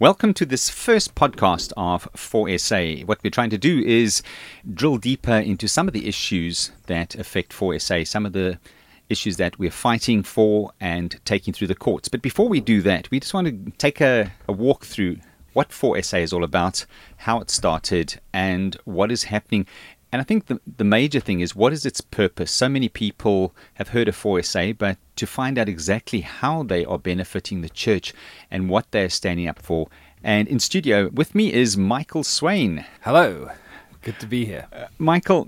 Welcome to this first podcast of 4SA. What we're trying to do is drill deeper into some of the issues that affect 4SA, some of the issues that we're fighting for and taking through the courts. But before we do that, we just want to take a walk through what 4SA is all about, how it started, and what is happening. And I think the major thing is, what is its purpose? So many people have heard of 4SA, but to find out exactly how they are benefiting the church and what they're standing up for. And in studio with me is Michael Swain. Hello, good to be here. Michael,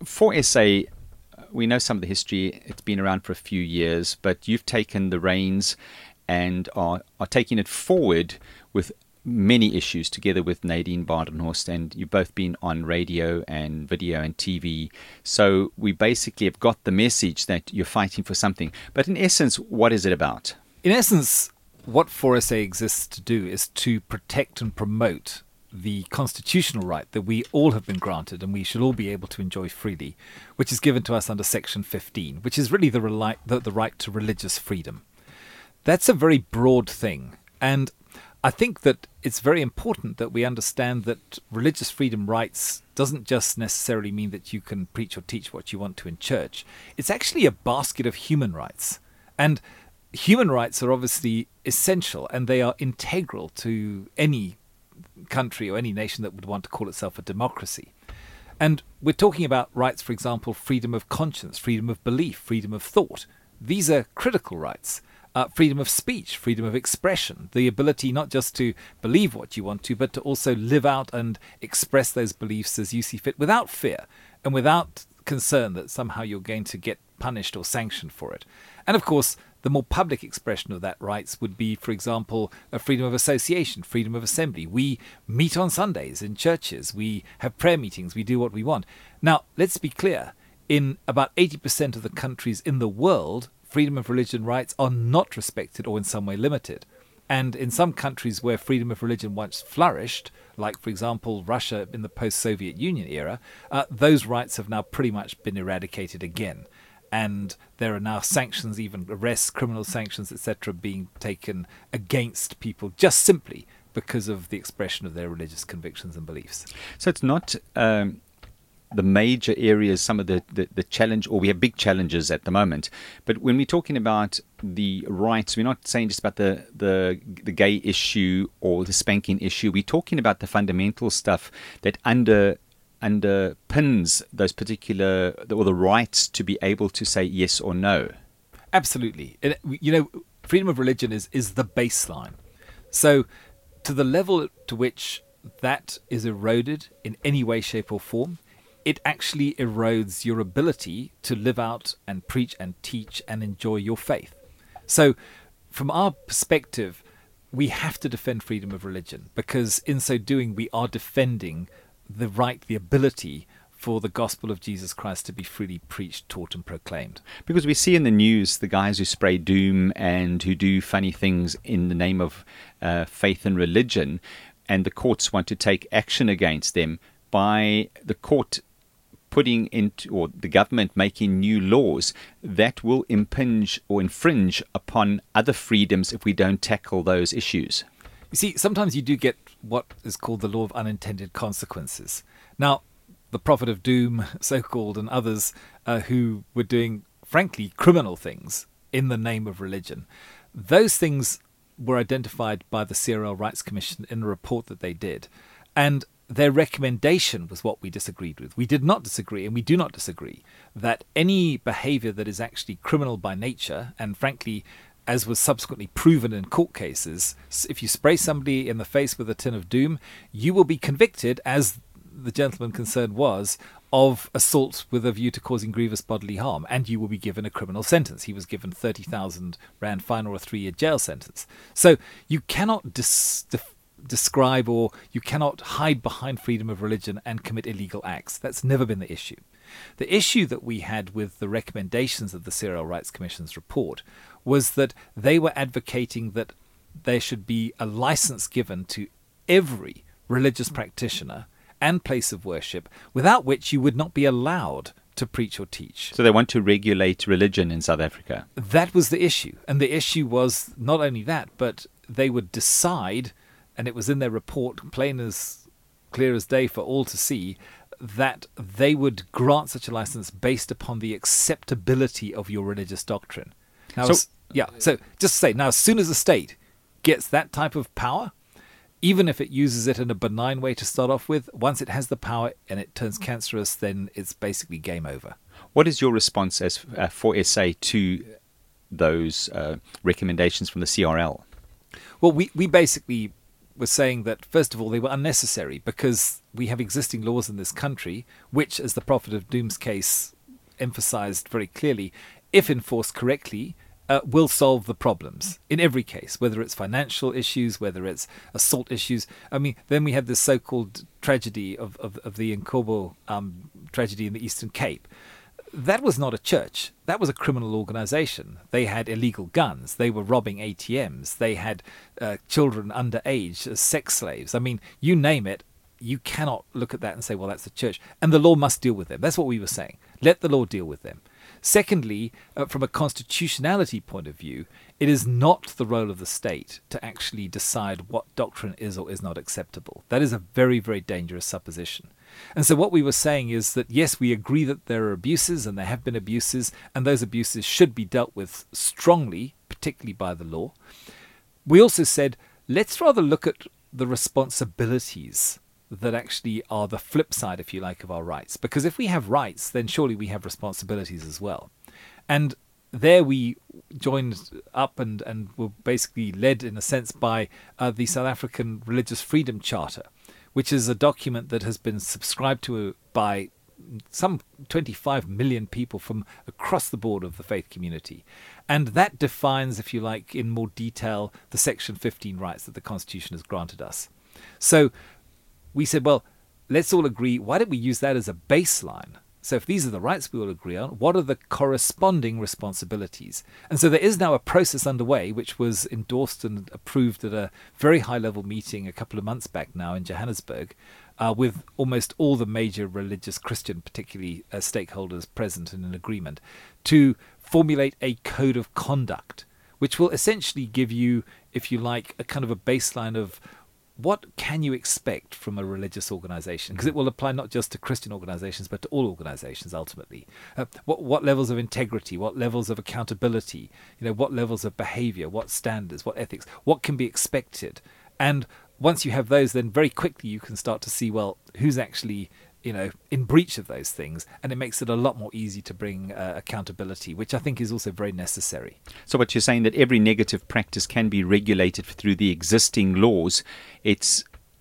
4SA, we know some of the history. It's been around for a few years, but you've taken the reins and are taking it forward with many issues together with Nadine Badenhorst, and you've both been on radio and video and TV. So we basically have got the message that you're fighting for something. But in essence, what is it about? In essence, what 4SA exists to do is to protect and promote the constitutional right that we all have been granted and we should all be able to enjoy freely, which is given to us under Section 15, which is really the right to religious freedom. That's a very broad thing, and I think that it's very important that we understand that religious freedom rights doesn't just necessarily mean that you can preach or teach what you want to in church. It's actually a basket of human rights. And human rights are obviously essential, and they are integral to any country or any nation that would want to call itself a democracy. And we're talking about rights, for example, freedom of conscience, freedom of belief, freedom of thought. These are critical rights. Freedom of speech, freedom of expression, the ability not just to believe what you want to, but to also live out and express those beliefs as you see fit without fear and without concern that somehow you're going to get punished or sanctioned for it. And of course, the more public expression of that rights would be, for example, a freedom of association, freedom of assembly. We meet on Sundays in churches. We have prayer meetings. We do what we want. Now, let's be clear. In about 80% of the countries in the world, freedom of religion rights are not respected or in some way limited. And in some countries where freedom of religion once flourished, like, for example, Russia in the post-Soviet Union era, those rights have now pretty much been eradicated again. And there are now sanctions, even arrests, criminal sanctions, etc., being taken against people just simply because of the expression of their religious convictions and beliefs. So it's not the major areas, some of the challenge, or we have big challenges at the moment. But when we're talking about the rights, we're not saying just about the gay issue or the spanking issue. We're talking about the fundamental stuff that underpins those particular, or the rights to be able to say yes or no. Absolutely. Freedom of religion is the baseline. So to the level to which that is eroded in any way, shape or form, it actually erodes your ability to live out and preach and teach and enjoy your faith. So from our perspective, we have to defend freedom of religion, because in so doing, we are defending the right, the ability for the gospel of Jesus Christ to be freely preached, taught and proclaimed. Because we see in the news the guys who spray doom and who do funny things in the name of faith and religion, and the courts want to take action against them by the court putting into, or the government making new laws that will impinge or infringe upon other freedoms if we don't tackle those issues. You see, sometimes you do get what is called the law of unintended consequences. Now, the prophet of doom, so-called, and others who were doing, frankly, criminal things in the name of religion, those things were identified by the CRL Rights Commission in a report that they did. And their recommendation was what we disagreed with. We did not disagree, and we do not disagree, that any behaviour that is actually criminal by nature, and frankly, as was subsequently proven in court cases, if you spray somebody in the face with a tin of doom, you will be convicted, as the gentleman concerned was, of assault with a view to causing grievous bodily harm, and you will be given a criminal sentence. He was given 30,000 rand fine or a 3-year jail sentence. So you cannot describe, or you cannot hide behind freedom of religion and commit illegal acts. That's never been the issue. The issue that we had with the recommendations of the CRL Rights Commission's report was that they were advocating that there should be a license given to every religious practitioner and place of worship, without which you would not be allowed to preach or teach. So they want to regulate religion in South Africa. That was the issue. And the issue was not only that, but they would decide and it was in their report, clear as day for all to see, that they would grant such a license based upon the acceptability of your religious doctrine. Now, so just to say, now as soon as the state gets that type of power, even if it uses it in a benign way to start off with, once it has the power and it turns cancerous, then it's basically game over. What is your response as 4SA to those recommendations from the CRL? Well, we basically were saying that, first of all, they were unnecessary because we have existing laws in this country, which, as the Prophet of Doom's case emphasized very clearly, if enforced correctly, will solve the problems in every case, whether it's financial issues, whether it's assault issues. I mean, then we had this so-called tragedy of the Nkobo tragedy in the Eastern Cape. That was not a church. That was a criminal organization. They had illegal guns. They were robbing ATMs. They had children underage as sex slaves. I mean, you name it, you cannot look at that and say, well, that's a church. And the law must deal with them. That's what we were saying. Let the law deal with them. Secondly, from a constitutionality point of view, it is not the role of the state to actually decide what doctrine is or is not acceptable. That is a very, very dangerous supposition. And so what we were saying is that, yes, we agree that there are abuses and there have been abuses, and those abuses should be dealt with strongly, particularly by the law. We also said, let's rather look at the responsibilities that actually are the flip side, if you like, of our rights. Because if we have rights, then surely we have responsibilities as well. And there we joined up and were basically led, in a sense, by the South African Religious Freedom Charter, which is a document that has been subscribed to by some 25 million people from across the board of the faith community. And that defines, if you like, in more detail, the Section 15 rights that the Constitution has granted us. So we said, well, let's all agree, why don't we use that as a baseline? So if these are the rights we all agree on, what are the corresponding responsibilities? And so there is now a process underway, which was endorsed and approved at a very high-level meeting a couple of months back now in Johannesburg, with almost all the major religious Christian, particularly stakeholders present in an agreement, to formulate a code of conduct, which will essentially give you, if you like, a kind of a baseline of what can you expect from a religious organization? Because it will apply not just to Christian organizations, but to all organizations ultimately. What levels of integrity, what levels of accountability, what levels of behavior, what standards, what ethics, what can be expected? And once you have those, then very quickly you can start to see, well, who's actually in breach of those things, and it makes it a lot more easy to bring accountability, which I think is also very necessary. So what you're saying, that every negative practice can be regulated through the existing laws. It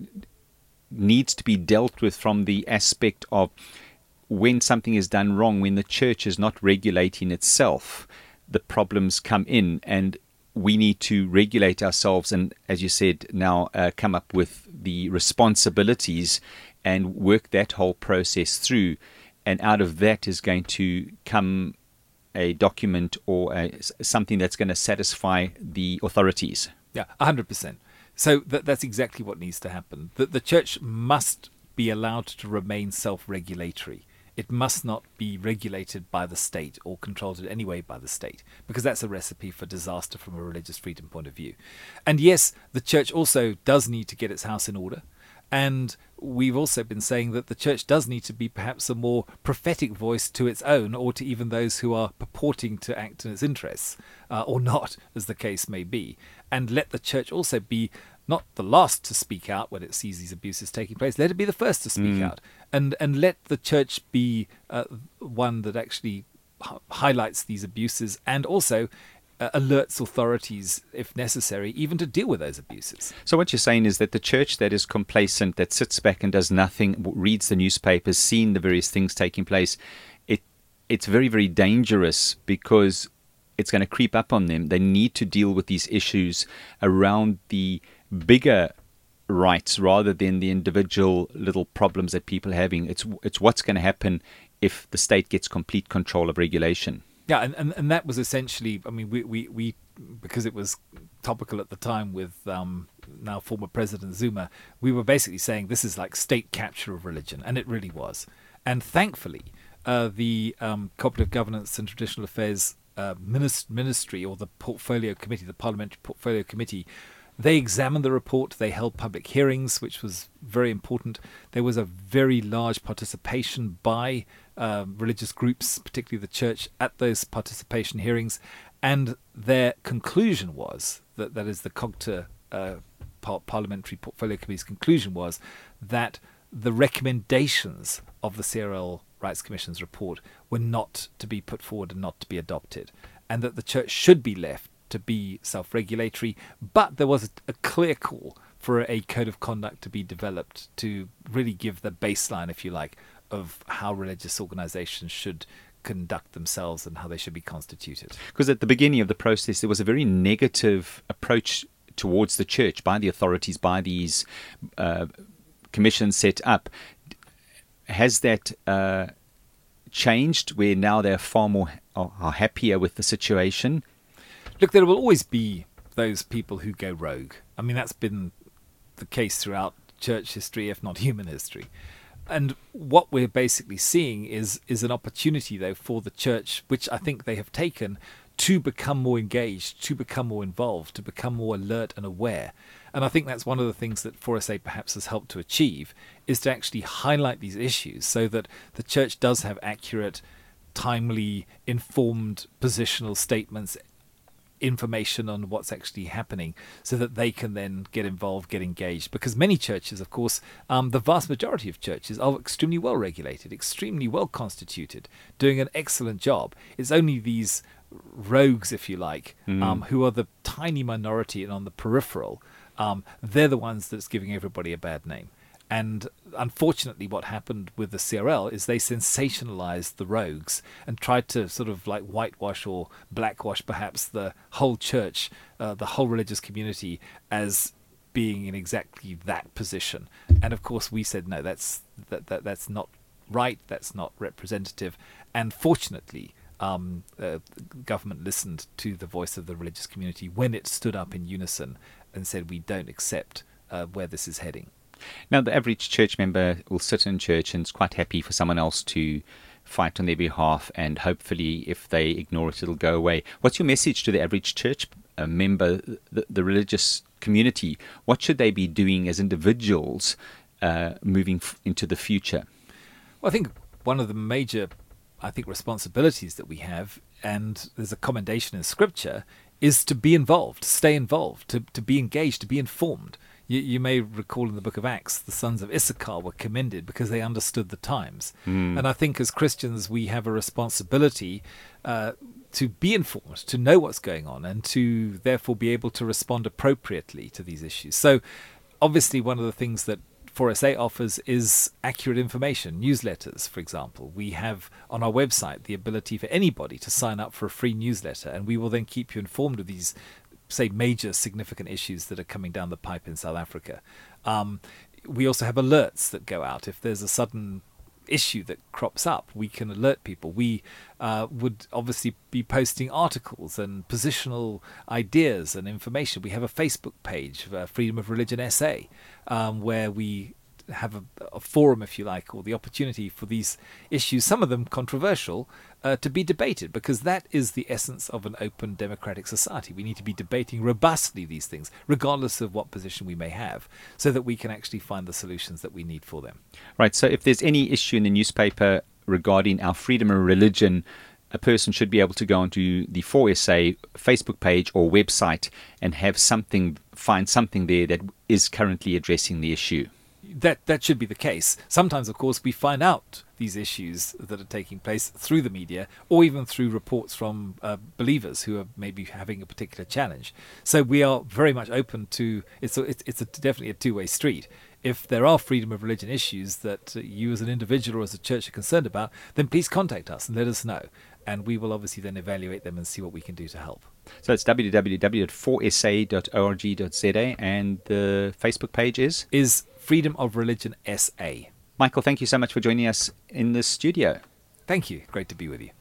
needs to be dealt with from the aspect of when something is done wrong, when the church is not regulating itself, the problems come in, and we need to regulate ourselves and, as you said, now come up with the responsibilities and work that whole process through. And out of that is going to come a document or something that's going to satisfy the authorities. Yeah, 100%. So that's exactly what needs to happen. The church must be allowed to remain self-regulatory. It must not be regulated by the state or controlled in any way by the state, because that's a recipe for disaster from a religious freedom point of view. And yes, the church also does need to get its house in order. And we've also been saying that the church does need to be perhaps a more prophetic voice to its own, or to even those who are purporting to act in its interests, or not, as the case may be. And let the church also be not the last to speak out when it sees these abuses taking place. Let it be the first to speak out. And let the church be one that actually highlights these abuses and also alerts authorities, if necessary, even to deal with those abuses. So what you're saying is that the church that is complacent, that sits back and does nothing, reads the newspapers, seeing the various things taking place, it's very, very dangerous, because it's going to creep up on them. They need to deal with these issues around the bigger rights rather than the individual little problems that people are having. It's what's going to happen if the state gets complete control of regulation. Yeah, and that was essentially, I mean, we because it was topical at the time with now former President Zuma, we were basically saying this is like state capture of religion, and it really was. And thankfully, the Cooperative Governance and Traditional Affairs Ministry, or the Portfolio Committee, the Parliamentary Portfolio Committee, They examined the report. They held public hearings, which was very important. There was a very large participation by religious groups, particularly the church, at those participation hearings. And their conclusion was, that is the COGTA Parliamentary Portfolio Committee's conclusion was, that the recommendations of the CRL Rights Commission's report were not to be put forward and not to be adopted, and that the church should be left to be self-regulatory, but there was a clear call for a code of conduct to be developed to really give the baseline, if you like, of how religious organizations should conduct themselves and how they should be constituted. Because at the beginning of the process, there was a very negative approach towards the church by the authorities, by these commissions set up. Has that changed, where now they're far more are happier with the situation? Look, there will always be those people who go rogue. I mean, that's been the case throughout church history, if not human history. And what we're basically seeing is an opportunity, though, for the church, which I think they have taken, to become more engaged, to become more involved, to become more alert and aware. And I think that's one of the things that 4SA perhaps has helped to achieve, is to actually highlight these issues so that the church does have accurate, timely, informed positional statements, information on what's actually happening, so that they can then get involved, get engaged. Because many churches, of course, the vast majority of churches are extremely well regulated, extremely well constituted, doing an excellent job. It's only these rogues, if you like, who are the tiny minority and on the peripheral. They're the ones that's giving everybody a bad name. And unfortunately, what happened with the CRL is they sensationalized the rogues and tried to sort of like whitewash or blackwash perhaps the whole church, the whole religious community, as being in exactly that position. And of course, we said, no, that's not right. That's not representative. And fortunately, government listened to the voice of the religious community when it stood up in unison and said, we don't accept where this is heading. Now, the average church member will sit in church and is quite happy for someone else to fight on their behalf, and hopefully if they ignore it, it'll go away. What's your message to the average church member, the religious community? What should they be doing as individuals moving into the future? Well, I think one of the major, responsibilities that we have, and there's a commendation in Scripture, is to be involved, stay involved, to be engaged, to be informed. You may recall in the book of Acts, the sons of Issachar were commended because they understood the times. And I think as Christians, we have a responsibility to be informed, to know what's going on, and to therefore be able to respond appropriately to these issues. So obviously one of the things that 4SA offers is accurate information, newsletters, for example. We have on our website the ability for anybody to sign up for a free newsletter, and we will then keep you informed of these, say, major significant issues that are coming down the pipe in South Africa. We also have alerts that go out. If there's a sudden issue that crops up, we can alert people. We would obviously be posting articles and positional ideas and information. We have a Facebook page, Freedom of Religion SA, where we have a forum, if you like, or the opportunity for these issues, some of them controversial, to be debated, because that is the essence of an open democratic society. We need to be debating robustly these things, regardless of what position we may have, so that we can actually find the solutions that we need for them. Right, so if there's any issue in the newspaper regarding our freedom of religion, a person should be able to go onto the 4SA Facebook page or website and find something there that is currently addressing the issue. That should be the case. Sometimes, of course, we find out these issues that are taking place through the media, or even through reports from believers who are maybe having a particular challenge. So we are very much open to it's definitely a two-way street. If there are freedom of religion issues that you as an individual or as a church are concerned about, then please contact us and let us know. And we will obviously then evaluate them and see what we can do to help. So it's www.4sa.org.za, and the Facebook page is Freedom of Religion SA. Michael, thank you so much for joining us in the studio. Thank you. Great to be with you.